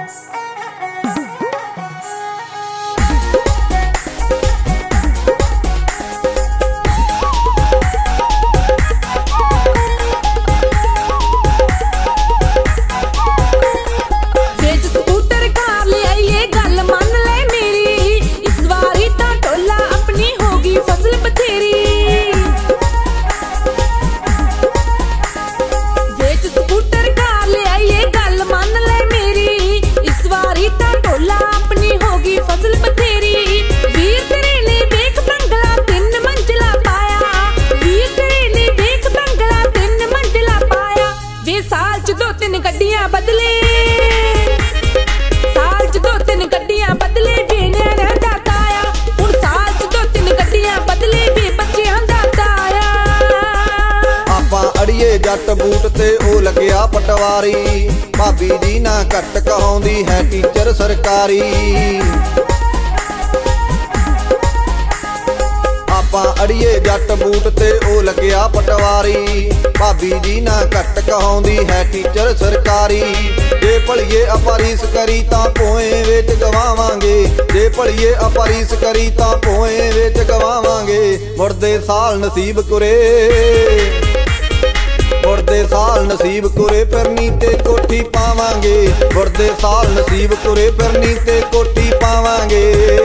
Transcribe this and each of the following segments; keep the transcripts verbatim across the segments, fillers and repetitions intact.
जट boot ते ओ लग्या पटवारी, भाभी दी ना घट कहाउंदी है टीचर सरकारी। आपां अड़िए जट बूट ते ओ लग्या पटवारी, भाभी दी ना घट कहाउंदी है टीचर सरकारी। जे भलिए अपरीस करी तां पोए विच गवावांगे, जे भलिए अपरीस करी तां पोए विच गवावांगे। मुड़दे साल नसीब कुरे, मुड़दे साल नसीब कुरे फिरनी ते कोठी पावांगे, मुड़दे साल नसीब कुरे फिरनी ते कोठी पावांगे।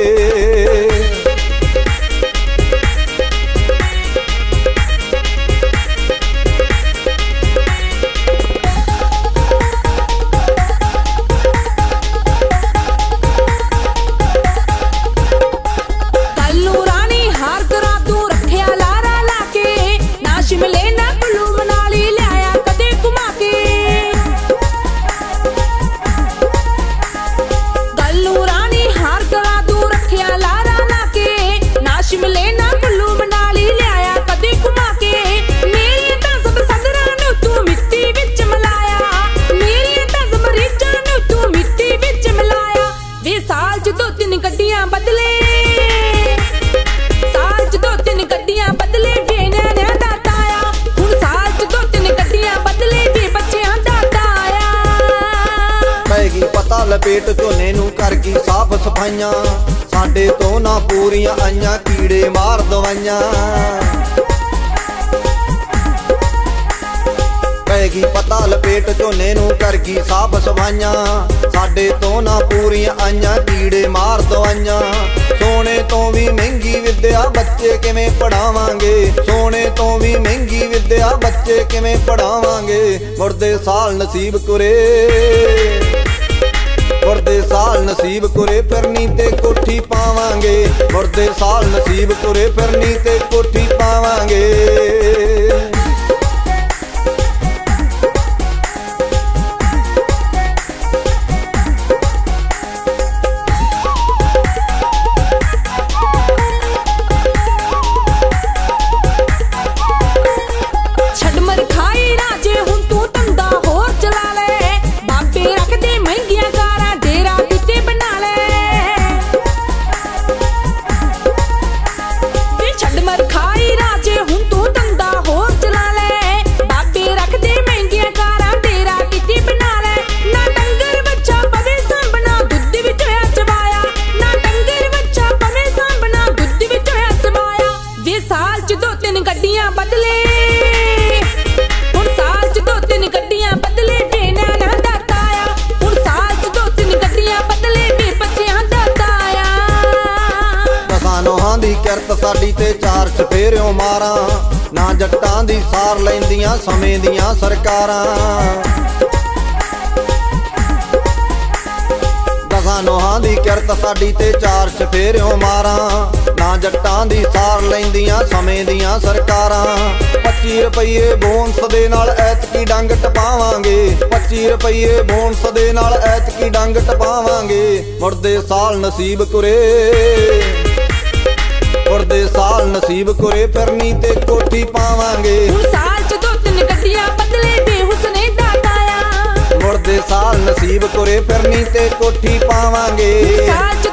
लपेट झोने नूं कर गई साफ सफाइयां, साडे तो ना पूरियां आइयां कीड़े मार दवाइयां। पैगी पता लपेट झोने नूं कर गई साफ सफाइयां, साडे तो ना पूरियां आइयां कीड़े मार दवाइयां। सोने तो भी महंगी विद्या बच्चे किवें पढ़ावांगे, सोने तो भी महंगी विद्या बच्चे किवें पढ़ावांगे। मुड़दे साल नसीब कुरे, मुड़दे साल नसीब कुरे फिरनी ते कोठी पावांगे, मुड़दे साल नसीब कुरे फिरनी ते कोठी पावांगे। किरत साडी ते चार चफेरियों मारां, ना जट्टां दी सार लैंदियां समय दियां सरकारां। दसां नोहां दी किरत साडी ते चार चफेरियों मारां, ना जट्टां दी सार लैंदियां समय दियां सरकारां। पच्ची रुपये बोनस दे नाल ऐतकी डंग टपावांगे, पच्ची रुपये बोनस दे नाल ऐतकी डंग टपावांगे। मुड़दे साल नसीब कुरे, मुड़दे साल नसीब कुरे फिरनी ते कोठी पावांगे। साल च दो तीन गड्डियां बदले बेहुसने दा काया, मुड़दे साल नसीब कुरे फिरनी ते कोठी पावांगे।